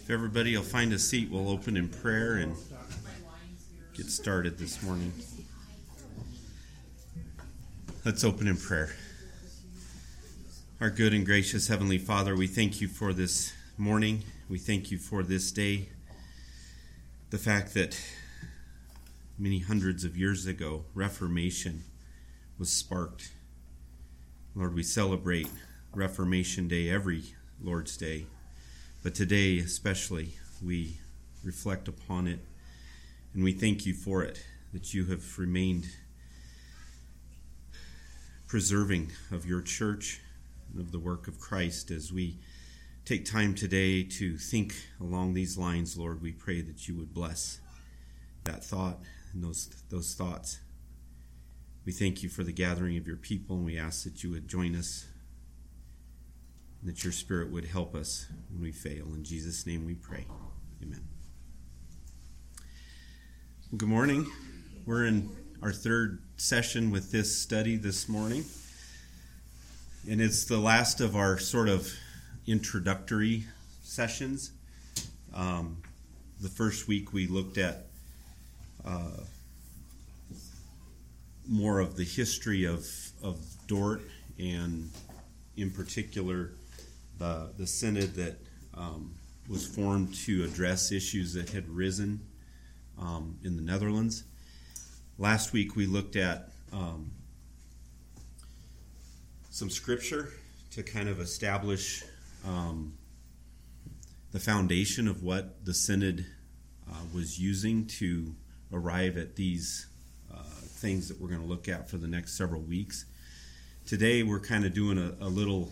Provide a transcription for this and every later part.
If everybody will find a seat, we'll open in prayer and get started this morning. Let's open in prayer. Our good and gracious Heavenly Father, we thank you for this morning. We thank you for this day. The fact that many hundreds of years ago, Reformation was sparked. Lord, we celebrate Reformation Day every Lord's Day. But today especially, we reflect upon it, and we thank you for it, that you have remained preserving of your church and of the work of Christ. As we take time today to think along these lines, Lord, we pray that you would bless that thought and those thoughts. We thank you for the gathering of your people, and we ask that you would join us, and that your Spirit would help us when we fail. In Jesus' name we pray. Amen. Well, good morning. We're in our third session with this study this morning. And it's the last of our sort of introductory sessions. The first week we looked at more of the history of Dort, and in particular the synod that was formed to address issues that had risen in the Netherlands. Last week we looked at some scripture to kind of establish the foundation of what the synod was using to arrive at these things that we're going to look at for the next several weeks. Today we're kind of doing a little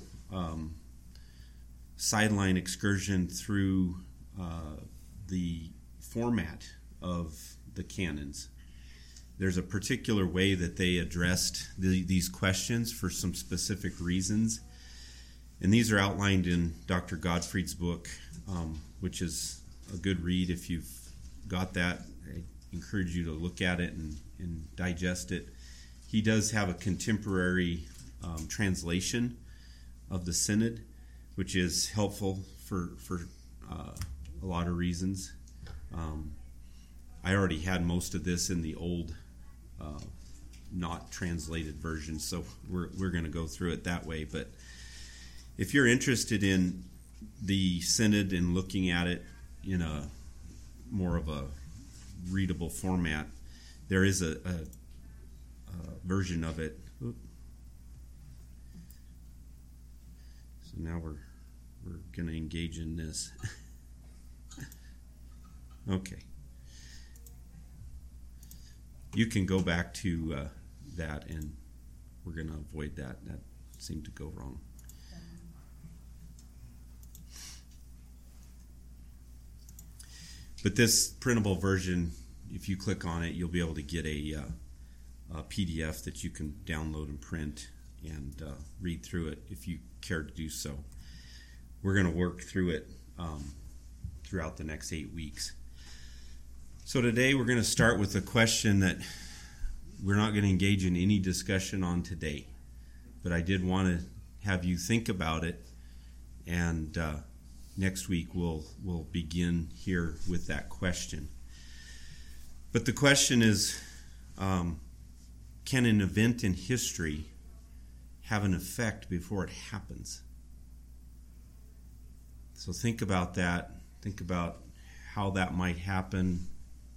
sideline excursion through the format of the canons. There's a particular way that they addressed these questions for some specific reasons, and these are outlined in Dr. Gottfried's book, which is a good read. If you've got that, I encourage you to look at it and digest it. He does have a contemporary translation of the synod, which is helpful for a lot of reasons. I already had most of this in the old, not translated version, so we're going to go through it that way. But if you're interested in the synod and looking at it in a more of a readable format, there is a version of it. So now we're going to engage in this. Okay. You can go back to that, and we're going to avoid that. That seemed to go wrong. But this printable version, if you click on it, you'll be able to get a PDF that you can download and print and read through it if you care to do so. We're going to work through it throughout the next 8 weeks. So today we're going to start with a question that we're not going to engage in any discussion on today, but I did want to have you think about it, and next week we'll begin here with that question. But the question is, can an event in history have an effect before it happens? So think about that. Think about how that might happen,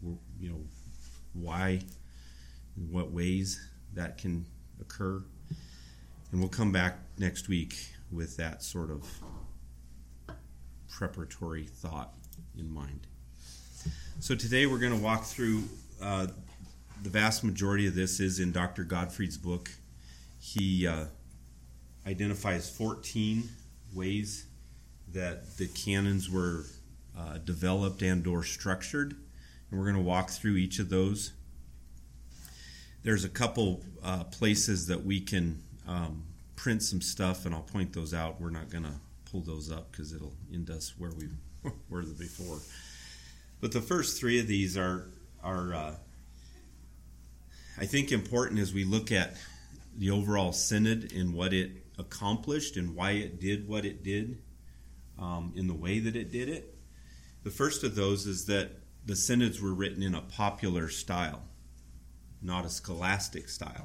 why, in what ways that can occur. And we'll come back next week with that sort of preparatory thought in mind. So today we're going to walk through, the vast majority of this is in Dr. Gottfried's book. He identifies 14 ways that the canons were developed and or structured, and we're going to walk through each of those. There's a couple places that we can print some stuff, and I'll point those out. We're not going to pull those up because it'll end us where we were before. But the first three of these are I think important as we look at the overall synod and what it accomplished and why it did what it did in the way that it did it. The first of those is that the synods were written in a popular style, not a scholastic style.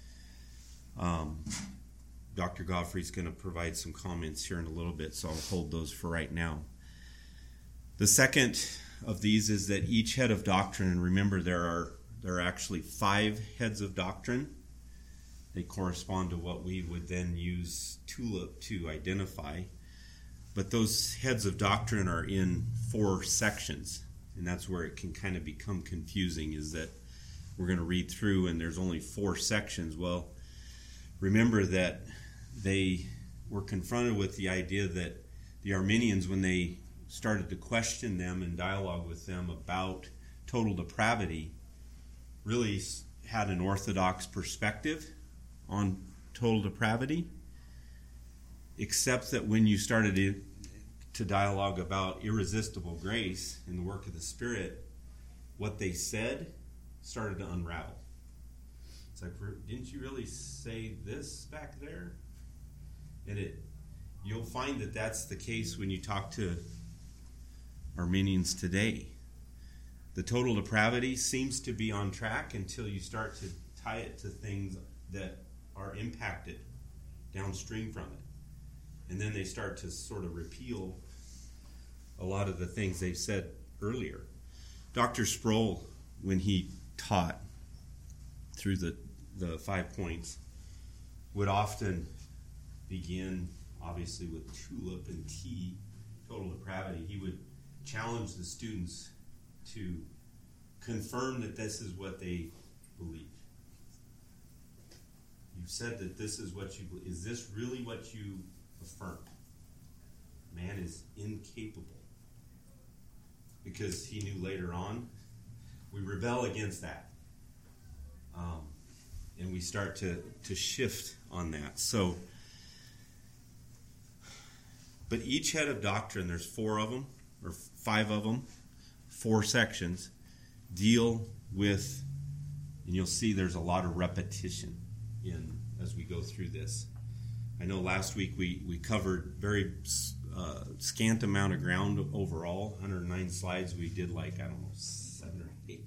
Dr. Godfrey's going to provide some comments here in a little bit, so I'll hold those for right now. The second of these is that each head of doctrine, and remember there are actually 5 heads of doctrine. They correspond to what we would then use TULIP to identify. But those heads of doctrine are in 4 sections, and that's where it can kind of become confusing, is that we're going to read through and there's only 4 sections. Well, remember that they were confronted with the idea that the Arminians, when they started to question them and dialogue with them about total depravity, really had an orthodox perspective on total depravity, except that when you started to dialogue about irresistible grace in the work of the Spirit, what they said started to unravel. It's like, didn't you really say this back there? And you'll find that that's the case when you talk to Arminians today. The total depravity seems to be on track until you start to tie it to things that are impacted downstream from it. And then they start to sort of repeal a lot of the things they've said earlier. Dr. Sproul, when he taught through the 5 points, would often begin, obviously, with TULIP and T, total depravity. He would challenge the students to confirm that this is what they believe. You've said that this is what you believe. Is this really what you affirm? Man is incapable. Because he knew later on, we rebel against that. And we start to shift on that. So, but each head of doctrine, there's 4 of them, or 5 of them, 4 sections, deal with, and you'll see there's a lot of repetition as we go through this. I know last week we covered very scant amount of ground overall, 109 slides. We did 7 or 8.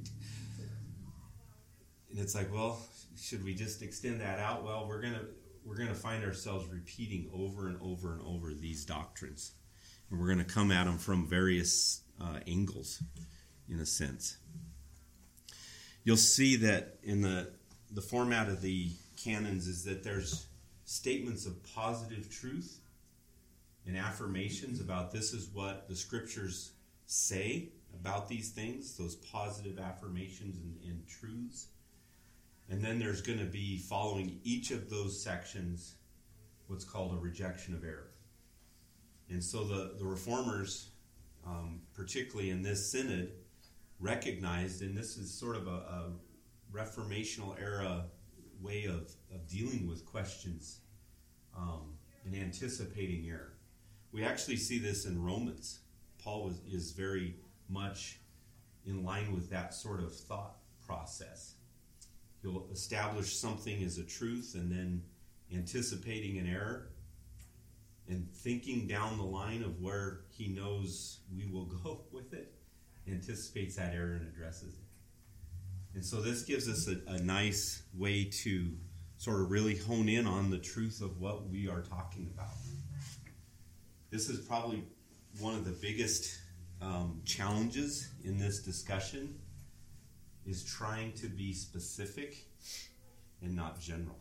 And it's like, well, should we just extend that out? Well, we're gonna find ourselves repeating over and over and over these doctrines, and we're gonna come at them from various angles, in a sense. You'll see that in the format of the canons is that there's statements of positive truth and affirmations about this is what the scriptures say about these things, those positive affirmations and truths. And then there's going to be, following each of those sections, what's called a rejection of error. And so the Reformers, particularly in this synod, recognized, and this is sort of a Reformational era way of dealing with questions and anticipating error. We actually see this in Romans. Paul is very much in line with that sort of thought process. He'll establish something as a truth and then anticipating an error and thinking down the line of where he knows we will go with it, anticipates that error and addresses it. And so this gives us a nice way to sort of really hone in on the truth of what we are talking about. This is probably one of the biggest challenges in this discussion, is trying to be specific and not general.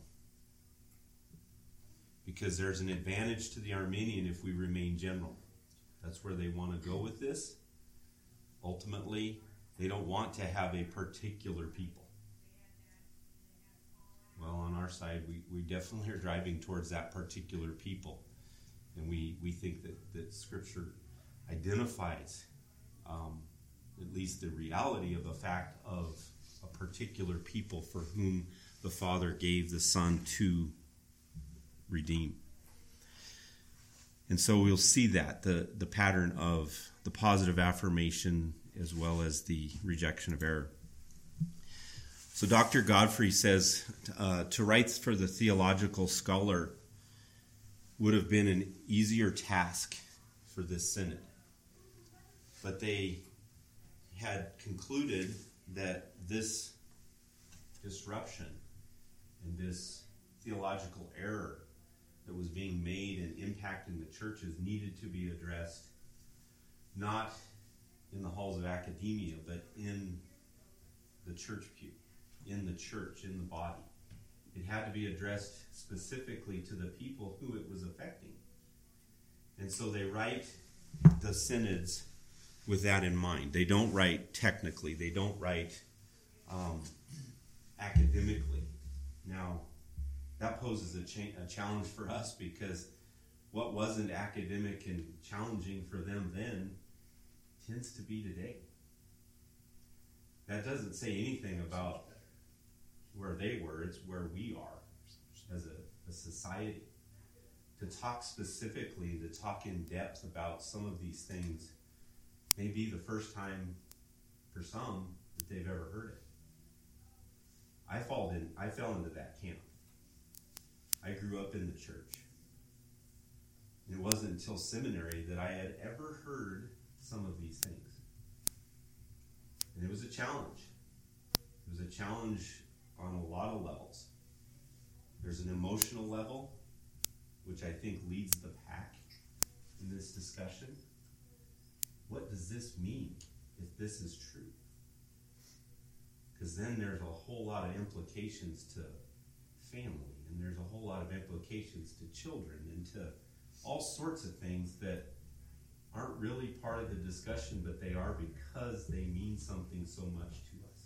Because there's an advantage to the Arminian if we remain general. That's where they want to go with this. Ultimately, they don't want to have a particular people. Well, on our side, we definitely are driving towards that particular people. And we think that Scripture identifies at least the reality of a fact of a particular people for whom the Father gave the Son to redeem. And so we'll see that, the pattern of the positive affirmation as well as the rejection of error. So Dr. Godfrey says to write for the theological scholar would have been an easier task for this synod. but they had concluded that this disruption and this theological error that was being made and impacting the churches needed to be addressed, not in the halls of academia, but in the church pew, in the church, in the body. It had to be addressed specifically to the people who it was affecting. And so they write the synods with that in mind. They don't write technically. They don't write academically. Now, that poses a challenge for us, because what wasn't academic and challenging for them then tends to be today. That doesn't say anything about where they were. It's where we are as a society. To talk specifically, to talk in depth about some of these things may be the first time for some that they've ever heard it. I fell into that camp. I grew up in the church. And it wasn't until seminary that I had ever heard some of these things. And it was a challenge. It was a challenge on a lot of levels. There's an emotional level, which I think leads the pack in this discussion. What does this mean if this is true? Because then there's a whole lot of implications to family, and there's a whole lot of implications to children, and to all sorts of things that aren't really part of the discussion, but they are because they mean something so much to us.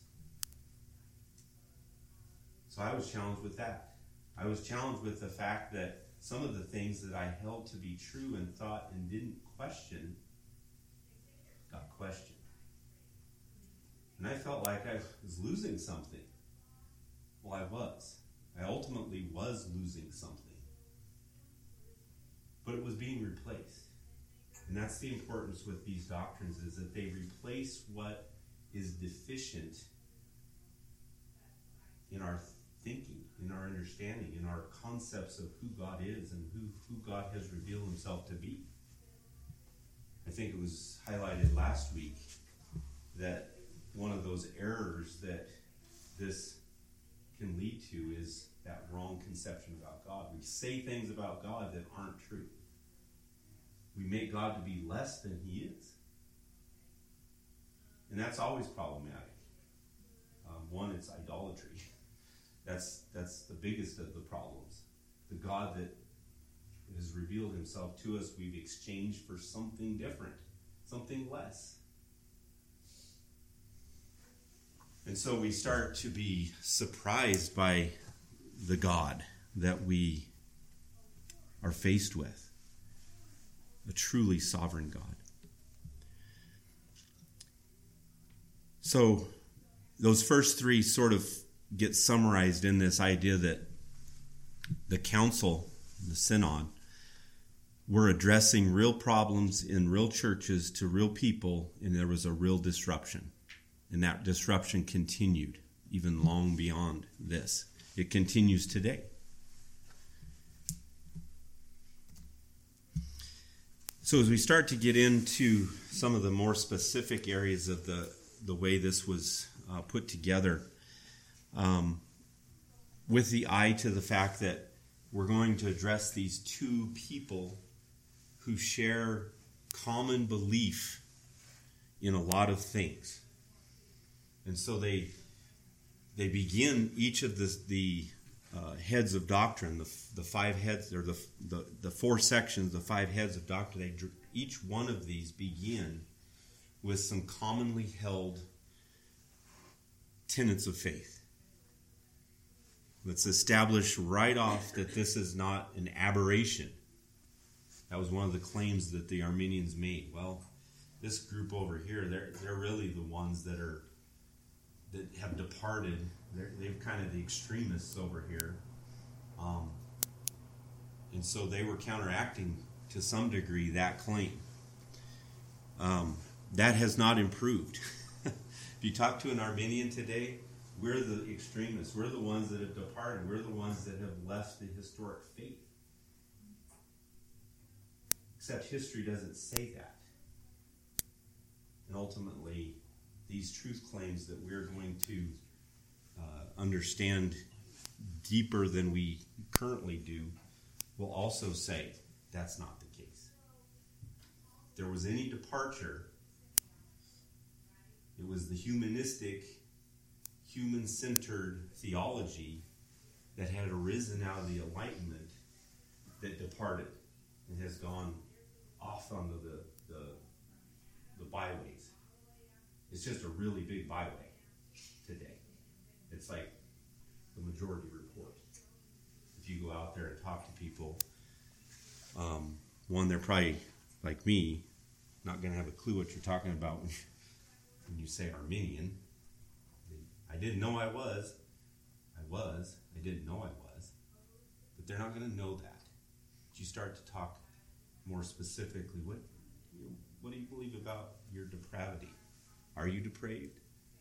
So I was challenged with that. I was challenged with the fact that some of the things that I held to be true and thought and didn't question got questioned. And I felt like I was losing something. Well, I was. I ultimately was losing something. But it was being replaced. And that's the importance with these doctrines, is that they replace what is deficient in our thinking, in our understanding, in our concepts of who God is and who God has revealed himself to be. I think it was highlighted last week that one of those errors that this can lead to is that wrong conception about God. We say things about God that aren't true. We make God to be less than he is. And that's always problematic. One, it's idolatry. That's the biggest of the problems. The God that has revealed himself to us, we've exchanged for something different, something less. And so we start to be surprised by the God that we are faced with, a truly sovereign God. So those first three sort of get summarized in this idea that the council, the synod, were addressing real problems in real churches to real people, and there was a real disruption. And that disruption continued even long beyond this. It continues today. So as we start to get into some of the more specific areas of the way this was put together, with the eye to the fact that we're going to address these two people who share common belief in a lot of things. And so they begin each of the heads of doctrine, the five heads, or the four sections, the five heads of doctrine. Each one of these begin with some commonly held tenets of faith. Let's establish right off that this is not an aberration. That was one of the claims that the Arminians made. Well, this group over here, they're really the ones that have departed. They're kind of the extremists over here. And so they were counteracting to some degree that claim. That has not improved. If you talk to an Arminian today, we're the extremists. We're the ones that have departed. We're the ones that have left the historic faith. Except history doesn't say that. And ultimately, these truth claims that we're going to understand deeper than we currently do will also say that's not the case. If there was any departure, it was the humanistic, human-centered theology that had arisen out of the Enlightenment that departed and has gone off onto the byways. It's just a really big byway today. It's like the majority report. If you go out there and talk to people, one, they're probably, like me, not going to have a clue what you're talking about when you say Arminian. I didn't know I was. I didn't know I was. But they're not going to know that. But you start to talk more specifically. What do you believe about your depravity? Are you depraved?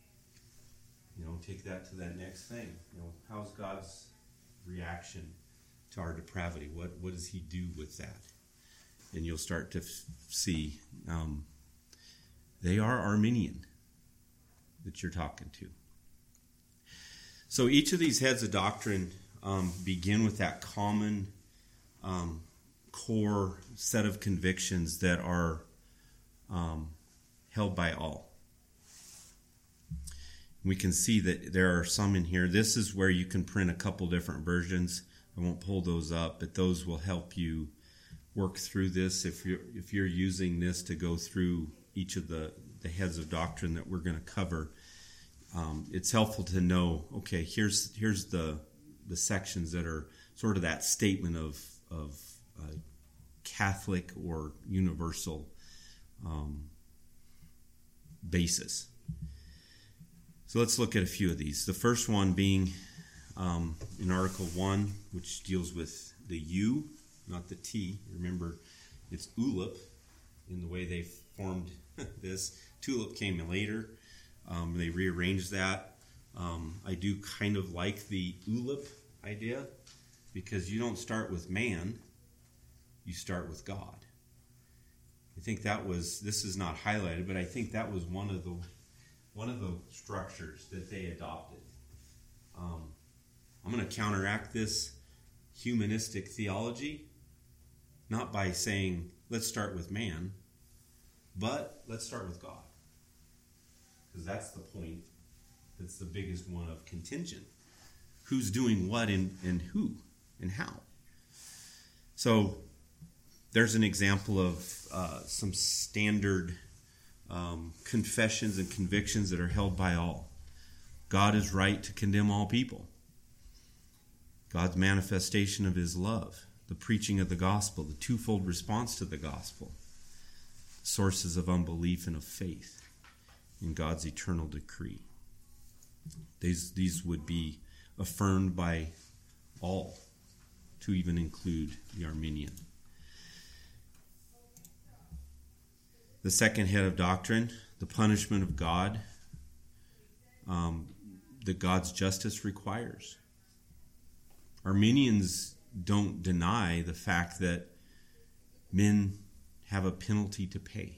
Take that to that next thing. How's God's reaction to our depravity? What does he do with that? And you'll start to see they are Arminian that you're talking to. So each of these heads of doctrine begin with that common core set of convictions that are held by all. We can see that there are some in here. This is where you can print a couple different versions. I won't pull those up, but those will help you work through this if you're using this to go through each of the heads of doctrine that we're going to cover. It's helpful to know, okay, here's the sections that are sort of that statement of Catholic or universal basis. So let's look at a few of these. The first one being in Article 1, which deals with the U, not the T. Remember, it's ULIP in the way they formed this. TULIP came later. They rearranged that. I do kind of like the ULIP idea because you don't start with man, you start with God. I think this is not highlighted, but I think that was one of the structures that they adopted. I'm going to counteract this humanistic theology, not by saying, let's start with man, but let's start with God. Because that's the point. That's the biggest one of contention. Who's doing what and who and how? So there's an example of some standard confessions and convictions that are held by all. God is right to condemn all people. God's manifestation of his love, the preaching of the gospel, the twofold response to the gospel, sources of unbelief and of faith in God's eternal decree. These would be affirmed by all, to even include the Arminian. The second head of doctrine, the punishment of God, that God's justice requires. Arminians don't deny the fact that men have a penalty to pay.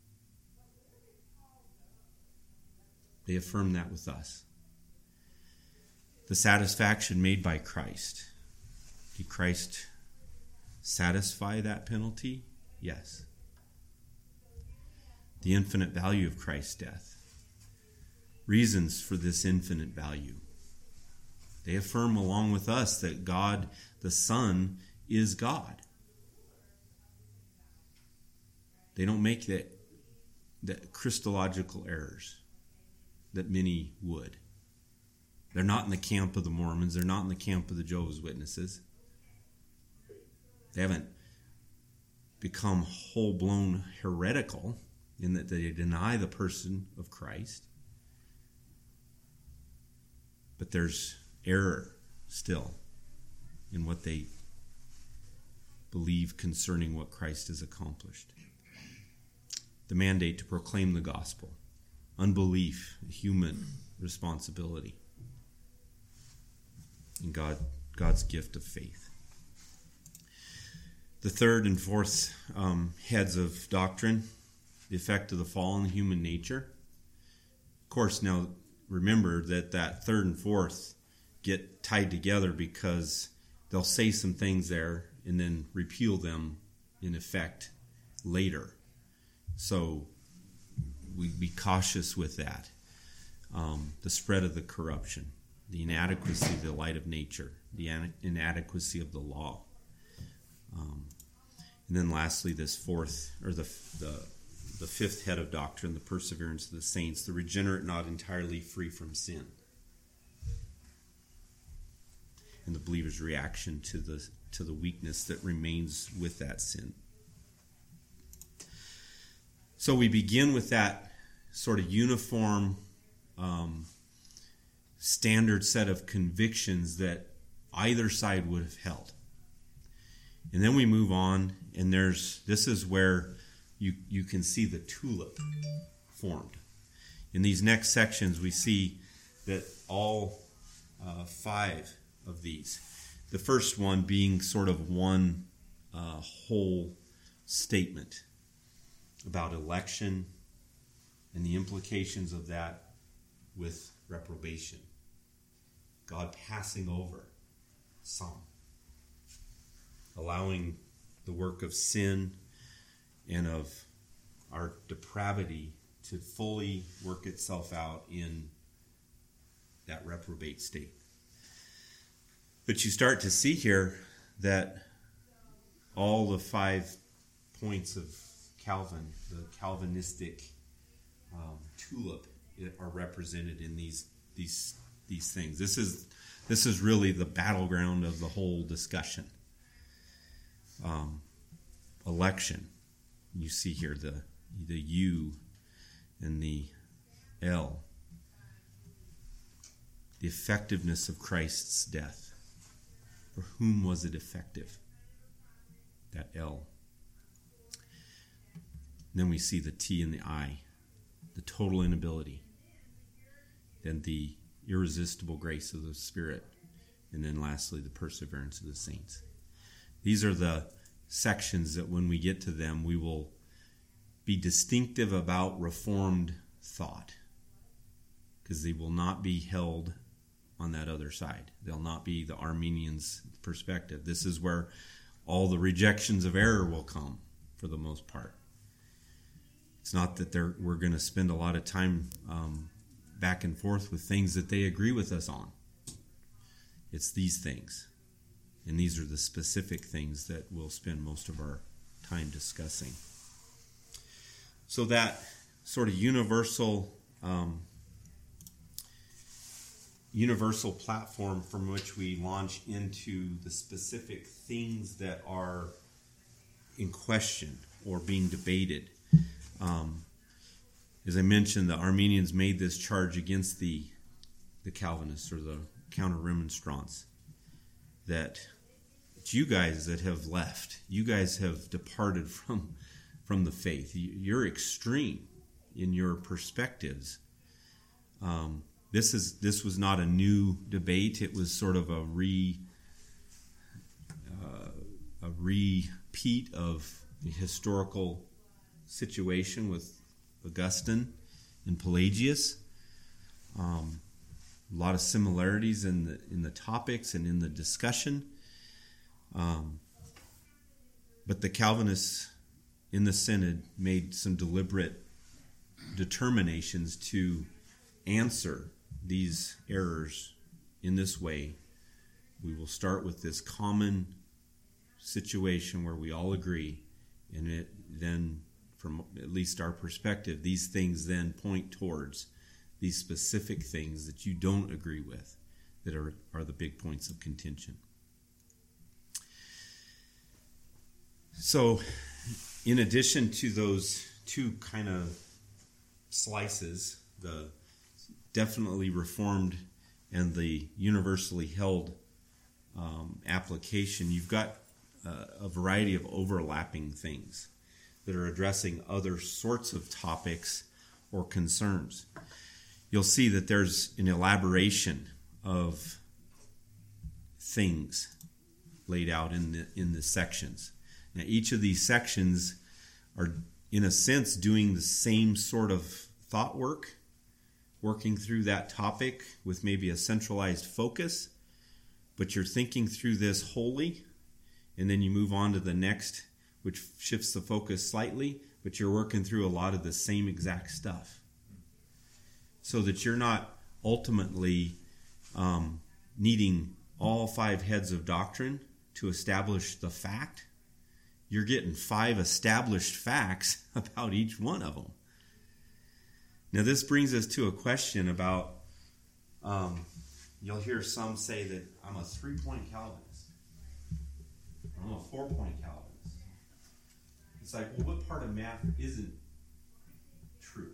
They affirm that with us. The satisfaction made by Christ. Did Christ satisfy that penalty? Yes. The infinite value of Christ's death. Reasons for this infinite value. They affirm along with us that God, the Son, is God. They don't make the Christological errors that many would. They're not in the camp of the Mormons. They're not in the camp of the Jehovah's Witnesses. They haven't become whole-blown heretical in that they deny the person of Christ. But there's error still in what they believe concerning what Christ has accomplished. The mandate to proclaim the gospel. Unbelief, human responsibility. And God's gift of faith. The third and fourth heads of doctrine the effect of the fall on human nature. Of course, now remember that third and fourth get tied together because they'll say some things there and then repeal them in effect later. So we'd be cautious with that. The spread of the corruption, the inadequacy of the light of nature, the inadequacy of the law. And then lastly, this the fifth head of doctrine, the perseverance of the saints, the regenerate not entirely free from sin. And the believer's reaction to the weakness that remains with that sin. So we begin with that sort of uniform standard set of convictions that either side would have held. And then we move on, and this is where you can see the tulip formed. In these next sections, we see that all 5 of these, the first one being sort of one whole statement about election and the implications of that with reprobation. God passing over some, allowing the work of sin and of our depravity to fully work itself out in that reprobate state. But you start to see here that all the 5 points of Calvin, the Calvinistic tulip, are represented in these things. This is really the battleground of the whole discussion. Election. You see here the U and the L. The effectiveness of Christ's death. For whom was it effective? That L. And then we see the T and the I. The total inability. Then the irresistible grace of the Spirit. And then lastly, the perseverance of the saints. These are the sections that when we get to them, we will be distinctive about Reformed thought. Because they will not be held on that other side. They'll not be the Arminians' perspective. This is where all the rejections of error will come, for the most part. It's not that we're going to spend a lot of time back and forth with things that they agree with us on. It's these things. And these are the specific things that we'll spend most of our time discussing. So that sort of universal platform from which we launch into the specific things that are in question or being debated. As I mentioned, the Arminians made this charge against the Calvinists or the counter-remonstrants, that it's you guys that have left. You guys have departed from the faith. You're extreme in your perspectives. This was not a new debate. It was sort of a repeat of the historical situation with Augustine and Pelagius. A lot of similarities in the topics and in the discussion. But the Calvinists in the Synod made some deliberate determinations to answer these errors in this way. We will start with this common situation where we all agree, and then, from at least our perspective, these things then point towards these specific things that you don't agree with, that are the big points of contention. So, in addition to those 2 kind of slices, the definitely Reformed and the universally held application, you've got a variety of overlapping things that are addressing other sorts of topics or concerns. You'll see that there's an elaboration of things laid out in the sections. Now, each of these sections are in a sense, doing the same sort of thought work, working through that topic with maybe a centralized focus, but you're thinking through this wholly, and then you move on to the next, which shifts the focus slightly, but you're working through a lot of the same exact stuff. So that you're not ultimately needing all 5 heads of doctrine to establish the fact. You're getting 5 established facts about each one of them. Now this brings us to a question about, you'll hear some say that I'm a 3-point Calvinist. I'm a 4-point Calvinist. It's like, well, what part of math isn't true?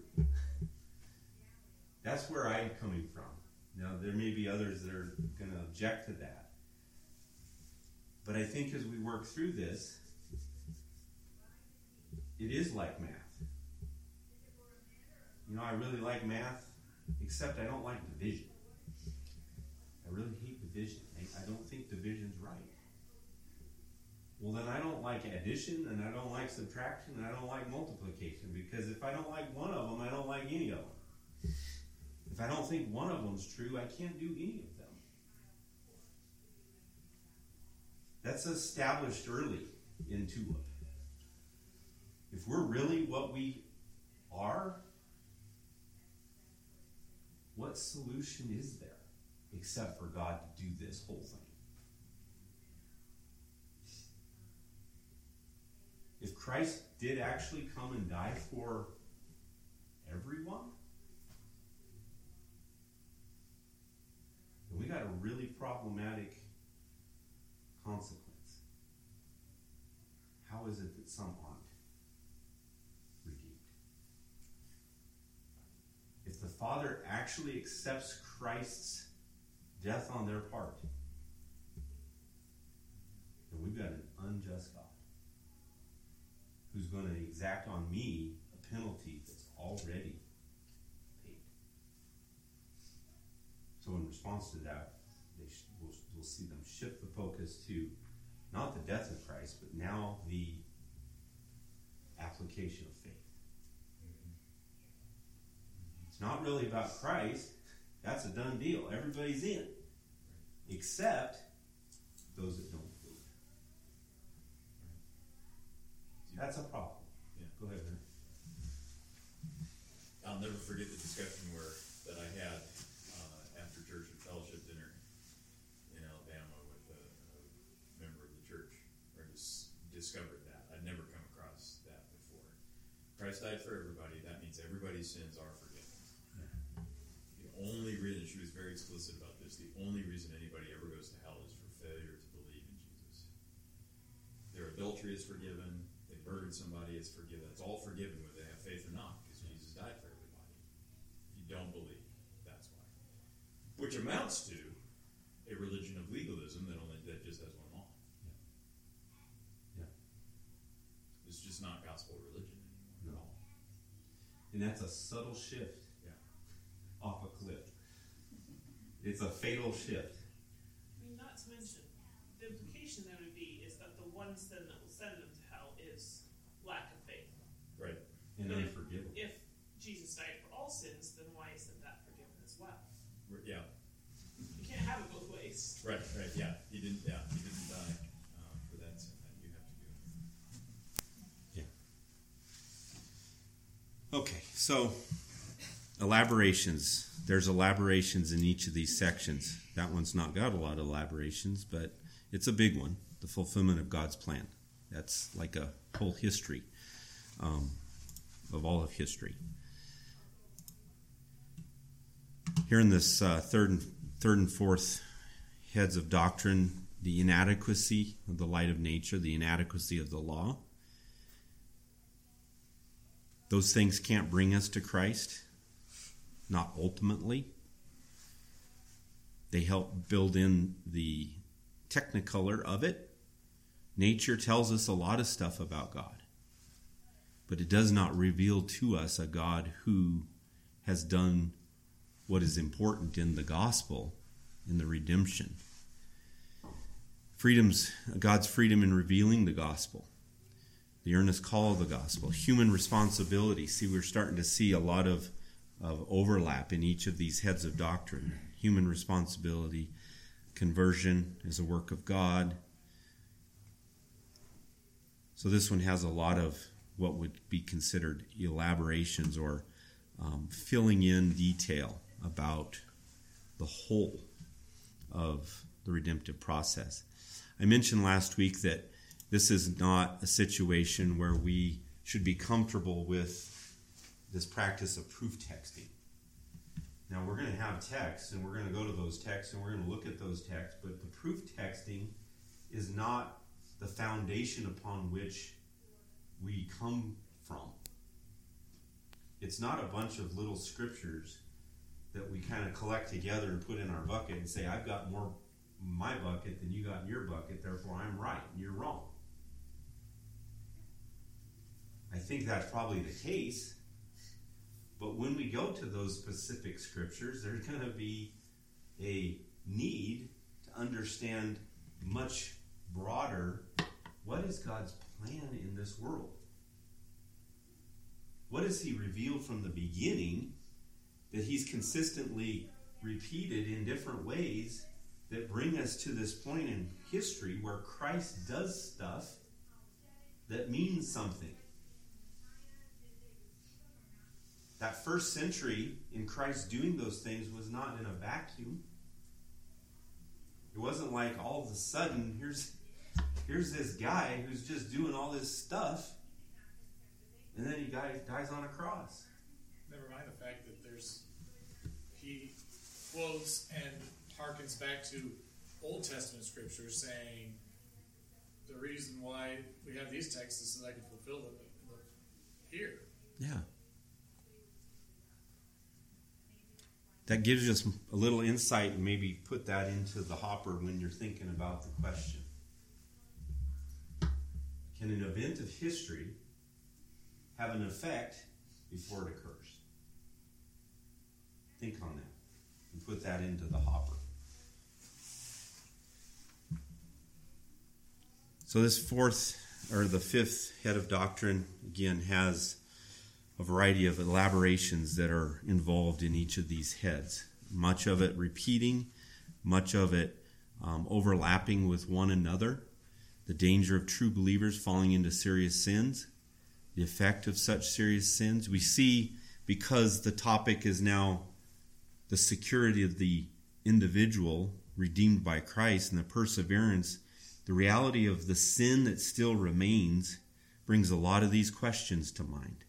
That's where I'm coming from. Now, there may be others that are going to object to that. But I think as we work through this, it is like math. You know, I really like math, except I don't like division. I really hate division. I don't think division's right. Well, then I don't like addition, and I don't like subtraction, and I don't like multiplication, because if I don't like one of them, I don't like any of them. If I don't think one of them's true, I can't do any of them. That's established early in TULIP. If we're really what we are, what solution is there except for God to do this whole thing? If Christ did actually come and die for everyone, then we got a really problematic consequence. How is it that some aren't redeemed? If the Father actually accepts Christ's death on their part, then we've got an unjust God who's going to exact on me a penalty that's already paid. So in response to that, we'll see them shift the focus to not the death of Christ, but now the application of faith. It's not really about Christ. That's a done deal. Everybody's in. Except those that don't believe. That's a problem. Yeah. Go ahead, man. I'll never forget the discussion that I had after church and fellowship dinner in Alabama with a member of the church, where I discovered that. I'd never come across that before. Christ died for everybody. That means everybody's sins are forgiven. Yeah. The only reason, she was very explicit about this, the only reason anybody ever goes to hell is for failure to believe in Jesus. Their adultery is forgiven. They murdered somebody, it's forgiven. It's all forgiven whether they have faith or not, because Jesus died for everybody. If you don't believe, that's why. Which amounts to a religion of legalism that just has one law. Yeah. It's just not gospel religion anymore. No. And that's a subtle shift. Yeah. Off a cliff. It's a fatal shift. I mean, not to mention, the implication then would be is that the one sin that will send them to hell is lack of faith. Right. And But unforgivable. If Jesus died for all sins, then why isn't that forgiven as well? Yeah. You can't have it both ways. Right. Yeah. He didn't die for that sin that you have to do. Yeah. Okay, so elaborations. There's elaborations in each of these sections. That one's not got a lot of elaborations, but it's a big one. The fulfillment of God's plan. That's like a whole history of all of history. Here in this third and fourth heads of doctrine, the inadequacy of the light of nature, the inadequacy of the law. Those things can't bring us to Christ, not ultimately. They help build in the technicolor of it. Nature tells us a lot of stuff about God, but it does not reveal to us a God who has done what is important in the gospel, in the redemption. God's freedom in revealing the gospel. the earnest call of the gospel, human responsibility. See, we're starting to see a lot of overlap in each of these heads of doctrine. Human responsibility, conversion is a work of God. So this one has a lot of what would be considered elaborations or filling in detail about the whole of the redemptive process. I mentioned last week that this is not a situation where we should be comfortable with this practice of proof texting. Now, we're going to have texts, and we're going to go to those texts, and we're going to look at those texts, but the proof texting is not the foundation upon which we come from. It's not a bunch of little scriptures that we kind of collect together and put in our bucket and say, I've got more in my bucket than you got in your bucket, therefore I'm right and you're wrong. I think that's probably the case. But when we go to those specific scriptures, there's going to be a need to understand much broader, what is God's plan in this world? What has He revealed from the beginning that He's consistently repeated in different ways that bring us to this point in history where Christ does stuff that means something? That first century in Christ doing those things was not in a vacuum. It wasn't like all of a sudden, here's this guy who's just doing all this stuff, and then he dies on a cross. Never mind the fact that he quotes and harkens back to Old Testament scriptures saying the reason why we have these texts is so that I can fulfill them here. Yeah. That gives us a little insight, and maybe put that into the hopper when you're thinking about the question. Can an event of history have an effect before it occurs? Think on that and put that into the hopper. So this the fifth head of doctrine, again, has a variety of elaborations that are involved in each of these heads. Much of it repeating, much of it overlapping with one another. The danger of true believers falling into serious sins. The effect of such serious sins. We see, because the topic is now the security of the individual redeemed by Christ and the perseverance, the reality of the sin that still remains brings a lot of these questions to mind.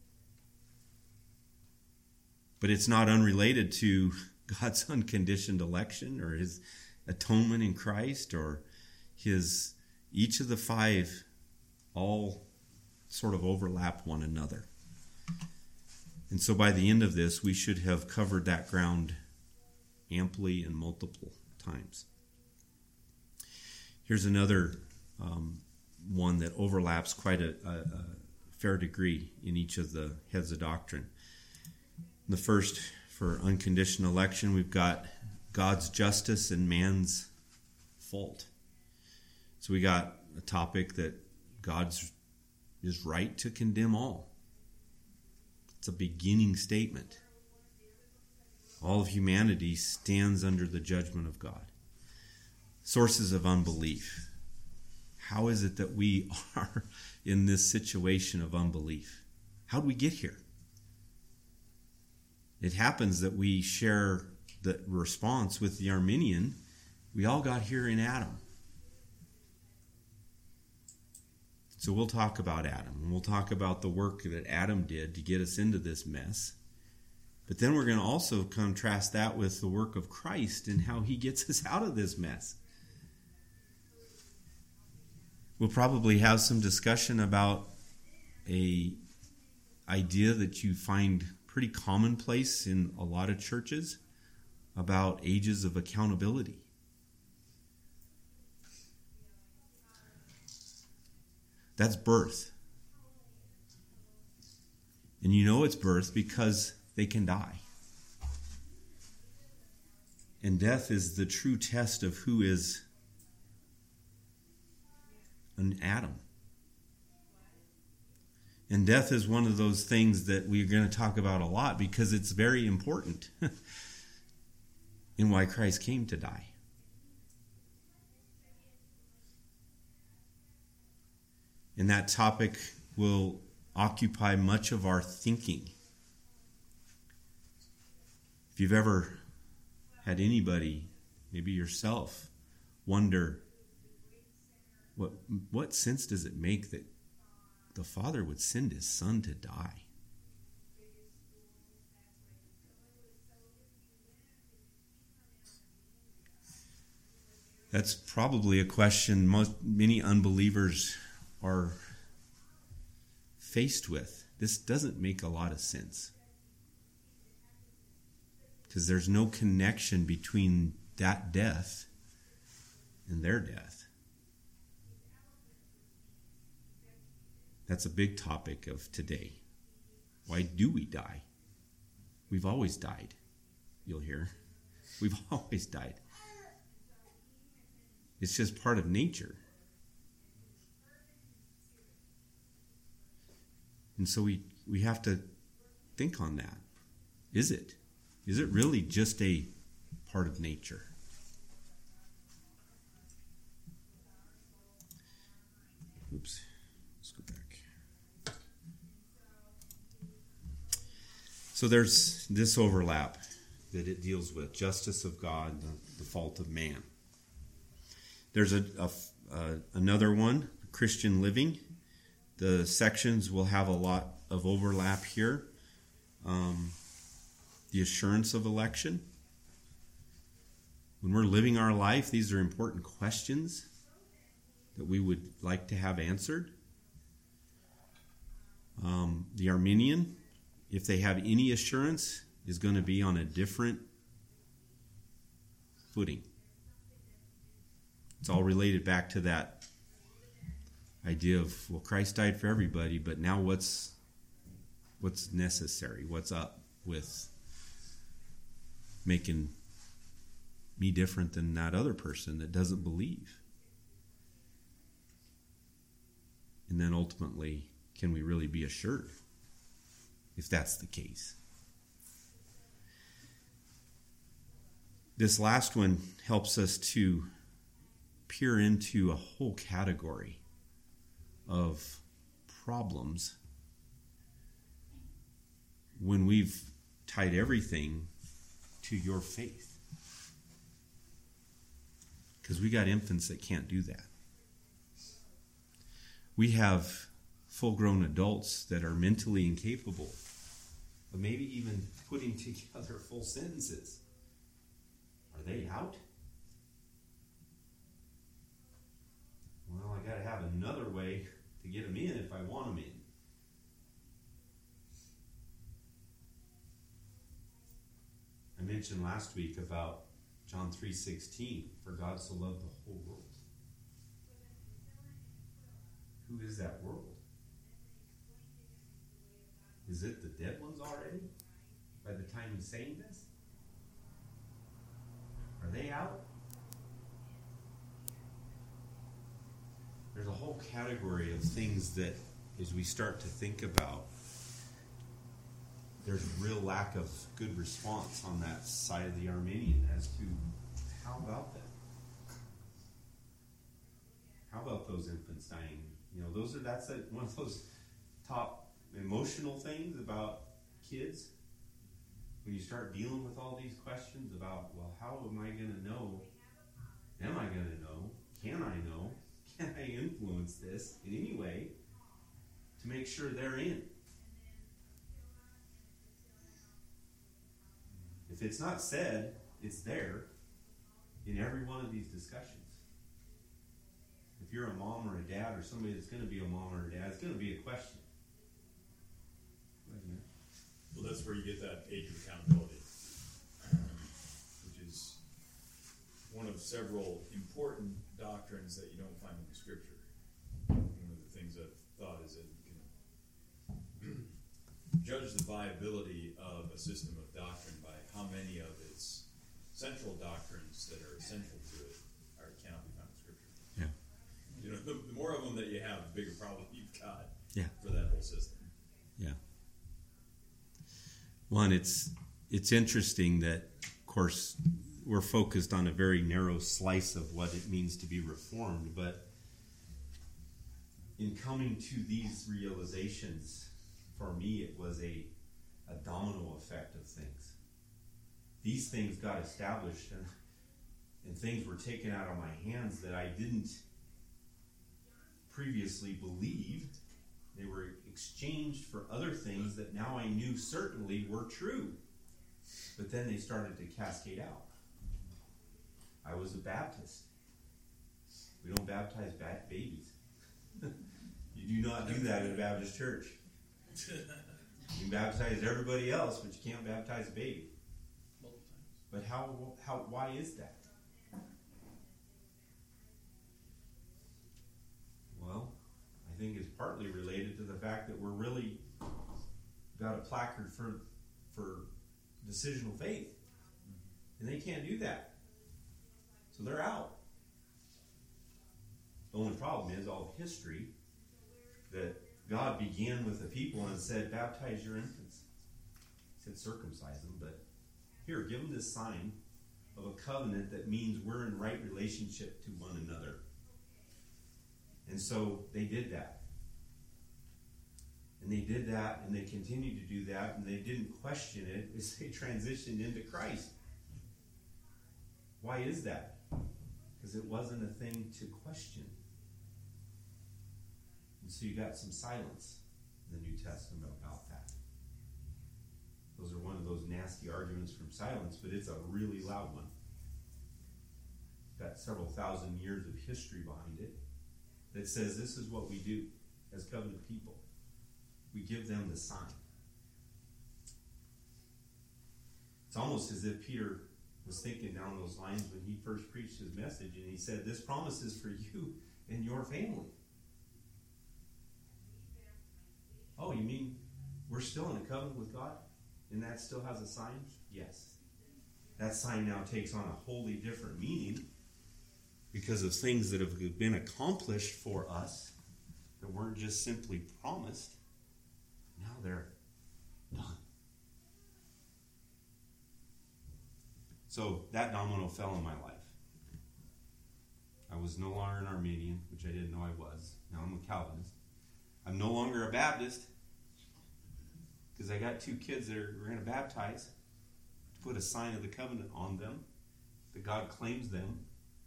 But it's not unrelated to God's unconditioned election or His atonement in Christ or each of the five all sort of overlap one another. And so by the end of this, we should have covered that ground amply and multiple times. Here's another one that overlaps quite a fair degree in each of the heads of doctrine. The first, for unconditional election, we've got God's justice and man's fault. So we got a topic that God is right to condemn all. It's a beginning statement. All of humanity stands under the judgment of God. Sources of unbelief. How is it that we are in this situation of unbelief? How did we get here? It happens that we share the response with the Arminian. We all got here in Adam. So we'll talk about Adam, and we'll talk about the work that Adam did to get us into this mess. But then we're going to also contrast that with the work of Christ and how He gets us out of this mess. We'll probably have some discussion about an idea that you find pretty commonplace in a lot of churches about ages of accountability. That's birth. And you know it's birth because they can die. And death is the true test of who is an Adam. And death is one of those things that we're going to talk about a lot because it's very important in why Christ came to die. And that topic will occupy much of our thinking. If you've ever had anybody, maybe yourself, wonder, what sense does it make that the Father would send his Son to die? That's probably a question many unbelievers are faced with. This doesn't make a lot of sense. Because there's no connection between that death and their death. That's a big topic of today. Why do we die? We've always died, you'll hear. We've always died. It's just part of nature. And so we have to think on that. Is it? Is it really just a part of nature? Oops. Let's go back. So there's this overlap that it deals with. Justice of God, the fault of man. There's another one, Christian living. The sections will have a lot of overlap here. The assurance of election. When we're living our life, these are important questions that we would like to have answered. The Arminian, if they have any assurance, is going to be on a different footing. It's all related back to that idea of, well, Christ died for everybody, but now what's necessary? What's up with making me different than that other person that doesn't believe? And then ultimately, can we really be assured if that's the case? This last one helps us to peer into a whole category of problems when we've tied everything to your faith. Because we got infants that can't do that. We have full-grown adults that are mentally incapable of maybe even putting together full sentences. Are they out? Well, I got to have another way to get them in if I want them in. I mentioned last week about John 3:16, for God so loved the whole world. Who is that world? Is it the dead ones already? By the time he's saying this? Are they out? There's a whole category of things that, as we start to think about, there's a real lack of good response on that side of the Arminian as to how about that? How about those infants dying? You know, that's one of those top emotional things about kids. When you start dealing with all these questions about, well, how am I going to know? Am I going to know? Can I know? Can I influence this in any way to make sure they're in? If it's not said, it's there in every one of these discussions. If you're a mom or a dad or somebody that's going to be a mom or a dad, it's going to be a question. Well, that's where you get that age of accountability, which is one of several important doctrines that you don't find in the Scripture. One of the things I've thought is that you can judge the viability of a system of doctrine by how many of its central doctrines that are essential to it cannot be found in Scripture. Yeah. You know, the more of them that you have, the bigger problem you've got Yeah. for that whole system. One, it's interesting that, of course, we're focused on a very narrow slice of what it means to be reformed, but in coming to these realizations, for me, it was a domino effect of things. These things got established, and things were taken out of my hands that I didn't previously believe. They were exchanged for other things that now I knew certainly were true. But then they started to cascade out. I was a Baptist. We don't baptize babies. You do not do that in a Baptist church. You can baptize everybody else, but you can't baptize a baby. But why is that? Well, I think it's partly related to the fact that we're really got a placard for decisional faith. And they can't do that. So they're out. The only problem is all of history that God began with the people and said, baptize your infants. He said, circumcise them, but here, give them this sign of a covenant that means we're in right relationship to one another. And so they did that. And they did that, and they continued to do that, and they didn't question it as they transitioned into Christ. Why is that? Because it wasn't a thing to question. And so you got some silence in the New Testament about that. Those are one of those nasty arguments from silence, but it's a really loud one. Got several thousand years of history behind it that says this is what we do as covenant people. We give them the sign. It's almost as if Peter was thinking down those lines when he first preached his message, and he said, this promise is for you and your family. Oh, you mean we're still in a covenant with God? And that still has a sign? Yes. That sign now takes on a wholly different meaning because of things that have been accomplished for us that weren't just simply promised. Now they're done. So that domino fell in my life. I was no longer an Arminian, which I didn't know I was. Now I'm a Calvinist. I'm no longer a Baptist because I got two kids that we're going to baptize to put a sign of the covenant on them that God claims them.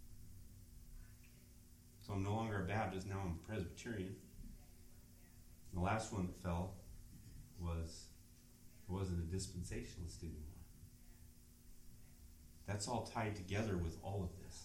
So I'm no longer a Baptist. Now I'm a Presbyterian. The last one that fell was I wasn't a dispensationalist anymore. That's all tied together with all of this.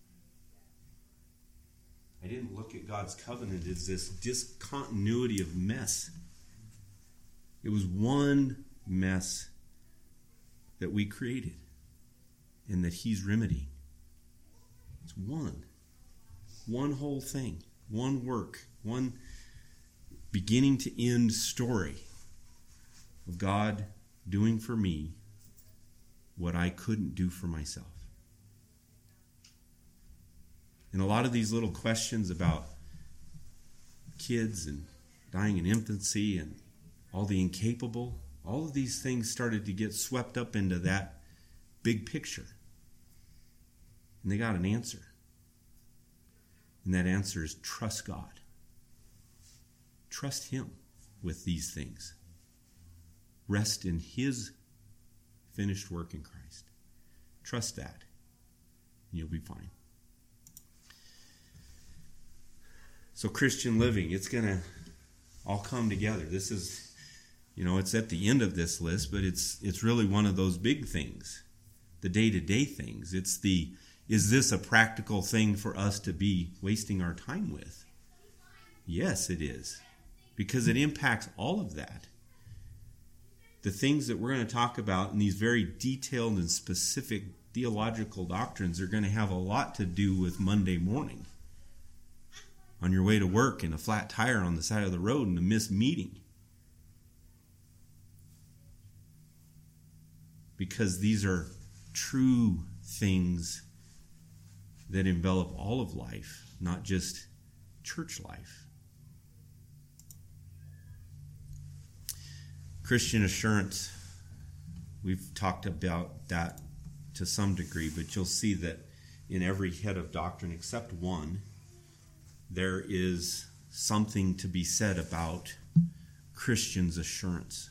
I didn't look at God's covenant as this discontinuity of mess. It was one mess that we created and that He's remedying. It's one whole thing, one work, one beginning to end story of God doing for me what I couldn't do for myself. And a lot of these little questions about kids and dying in infancy and all the incapable, all of these things started to get swept up into that big picture. And they got an answer. And that answer is trust God. Trust Him with these things. Rest in His finished work in Christ. Trust that, and you'll be fine. So Christian living, it's going to all come together. This is, it's at the end of this list, but it's really one of those big things, the day-to-day things. Is this a practical thing for us to be wasting our time with? Yes, it is, because it impacts all of that. The things that we're going to talk about in these very detailed and specific theological doctrines are going to have a lot to do with Monday morning. On your way to work in a flat tire on the side of the road and a missed meeting. Because these are true things that envelop all of life, not just church life. Christian assurance. We've talked about that to some degree, but you'll see that in every head of doctrine except one, there is something to be said about Christians' assurance.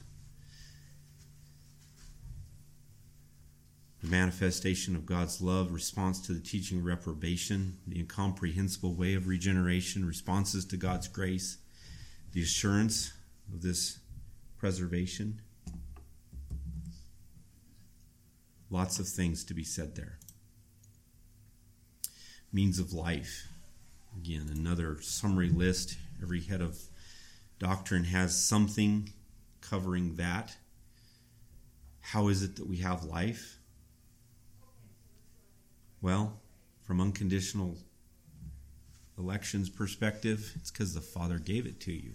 The manifestation of God's love, response to the teaching of reprobation, the incomprehensible way of regeneration, responses to God's grace, the assurance of this preservation. Lots of things to be said there. Means of life. Again, another summary list. Every head of doctrine has something covering that. How is it that we have life? Well, from unconditional election's perspective, it's because the Father gave it to you.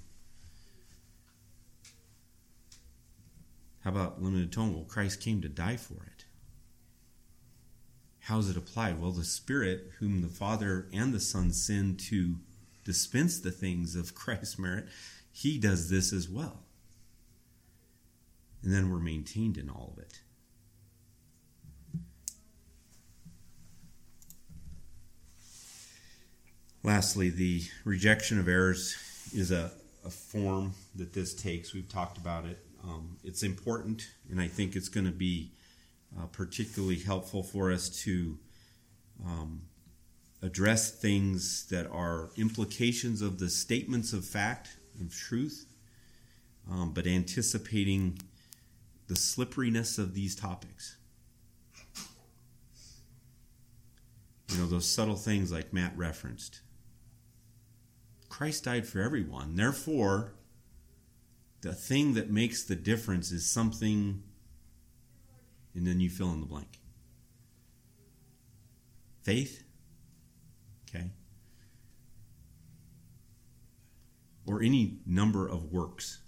How about limited atonement? Well, Christ came to die for it. How is it applied? Well, the Spirit, whom the Father and the Son send to dispense the things of Christ's merit, He does this as well. And then we're maintained in all of it. Lastly, the rejection of errors is a form that this takes. We've talked about it. It's important, and I think it's going to be particularly helpful for us to address things that are implications of the statements of fact, of truth, but anticipating the slipperiness of these topics. You know, those subtle things like Matt referenced. Christ died for everyone. Therefore, the thing that makes the difference is something, and then you fill in the blank. Faith? Okay. Or any number of works.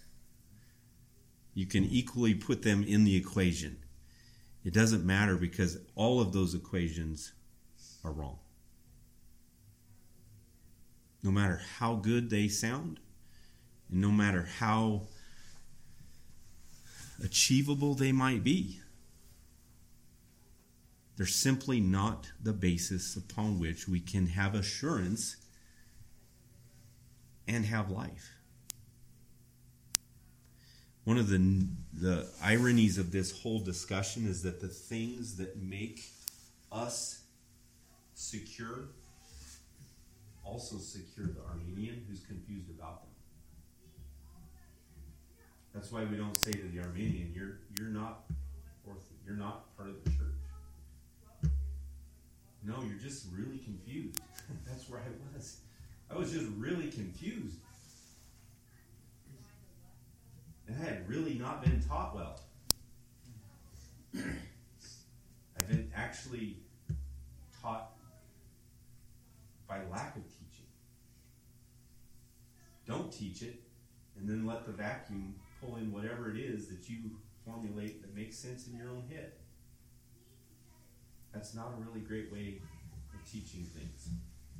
You can equally put them in the equation. It doesn't matter because all of those equations are wrong. No matter how good they sound, and no matter how achievable they might be, they're simply not the basis upon which we can have assurance and have life. One of the ironies of this whole discussion is that the things that make us secure also secure the Armenian who's confused about them. That's why we don't say to the Armenian, you're not part of the church. No, you're just really confused. That's where I was. I was just really confused. And I had really not been taught well. I've been actually taught by lack of teaching. Don't teach it, and then let the vacuum pull in whatever it is that you formulate that makes sense in your own head. That's not a really great way of teaching things.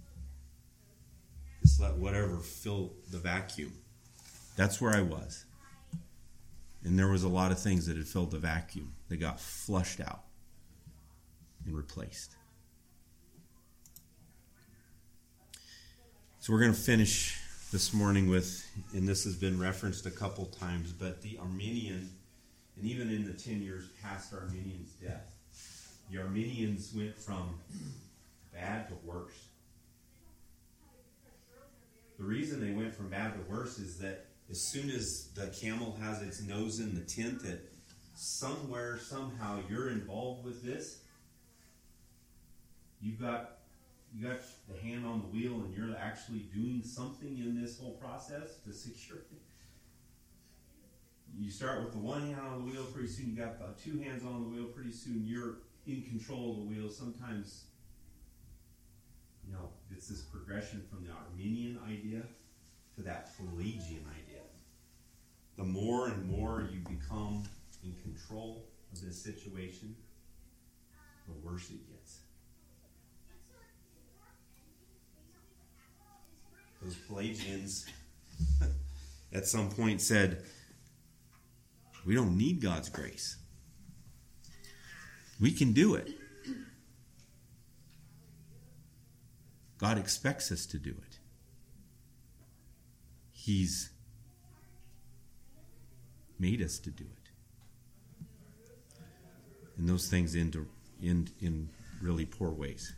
Just let whatever fill the vacuum. That's where I was. And there was a lot of things that had filled the vacuum that got flushed out and replaced. So we're going to finish this morning with, and this has been referenced a couple times, but the Armenian, and even in the 10 years past Armenian's death, the Armenians went from bad to worse. The reason they went from bad to worse is that as soon as the camel has its nose in the tent, that somewhere, somehow, you're involved with this, you got the hand on the wheel and you're actually doing something in this whole process to secure it. You start with the one hand on the wheel, pretty soon you got about two hands on the wheel, pretty soon you're in control of the wheel. Sometimes, it's this progression from the Armenian idea to that Pelagian idea. The more and more you become in control of this situation, the worse it gets. Those Pelagians at some point said, we don't need God's grace. We can do it. God expects us to do it. He's made us to do it. And those things end in really poor ways.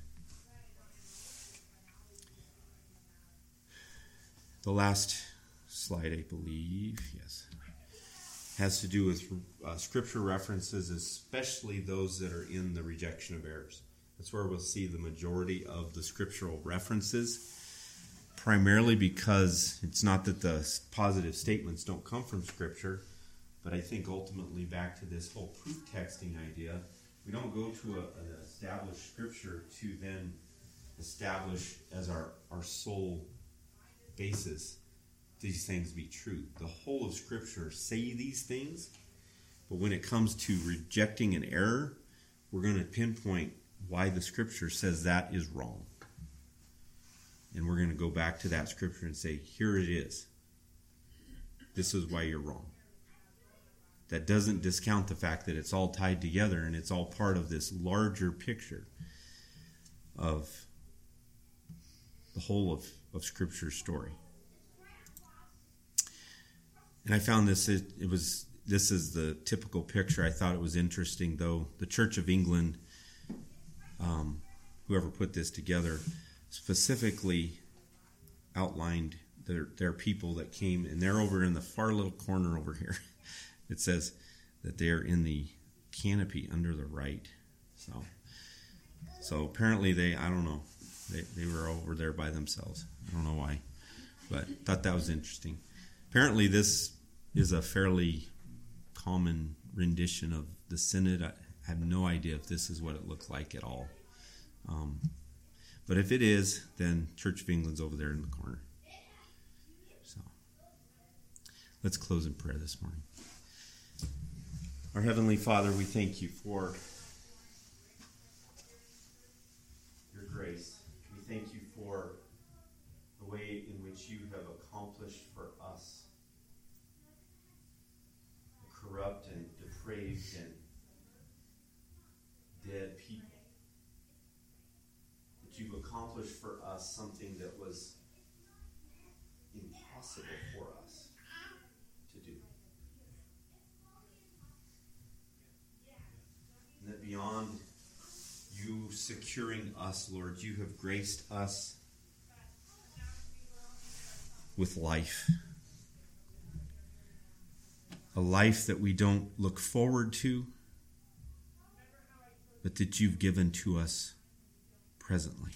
The last slide, I believe, yes, has to do with scripture references, especially those that are in the rejection of errors. That's where we'll see the majority of the scriptural references, primarily because it's not that the positive statements don't come from Scripture, but I think ultimately back to this whole proof texting idea, we don't go to an established Scripture to then establish as our sole basis these things be true. The whole of Scripture say these things, but when it comes to rejecting an error, we're going to pinpoint why the Scripture says that is wrong. And we're going to go back to that Scripture and say, here it is. This is why you're wrong. That doesn't discount the fact that it's all tied together and it's all part of this larger picture of the whole of Scripture's story. And I found this is the typical picture. I thought it was interesting, though. The Church of England, whoever put this together, specifically outlined their people that came, and they're over in the far little corner over here. It says that they're in the canopy under the right. So apparently I don't know, they were over there by themselves. I don't know why, but thought that was interesting. Apparently this is a fairly common rendition of the Synod. I have no idea if this is what it looks like at all. But if it is, then Church of England's over there in the corner. So let's close in prayer this morning. Our Heavenly Father, we thank you for your grace. We thank you for the way in which you have accomplished for us the corrupt and depraved and dead people. That you've accomplished for us something that was impossible for us to do. And that beyond you securing us, Lord, you have graced us with life. A life that we don't look forward to, but that you've given to us presently.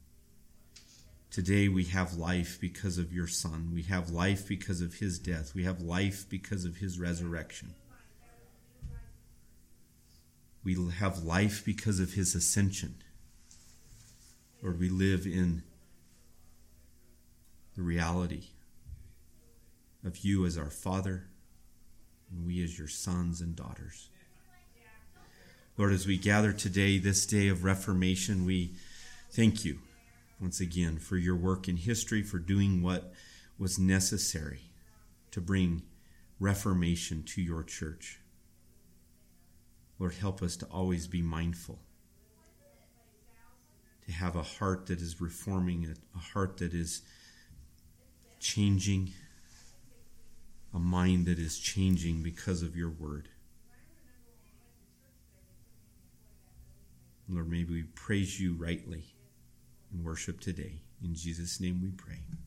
Today we have life because of your Son. We have life because of his death. We have life because of his resurrection. We have life because of his ascension. Lord, we live in the reality of you as our Father, and we as your sons and daughters. Lord, as we gather today, this day of Reformation, we thank you once again for your work in history, for doing what was necessary to bring reformation to your church. Lord, help us to always be mindful, to have a heart that is reforming, a heart that is changing, a mind that is changing because of your word. Lord, may we praise you rightly and worship today. In Jesus' name we pray.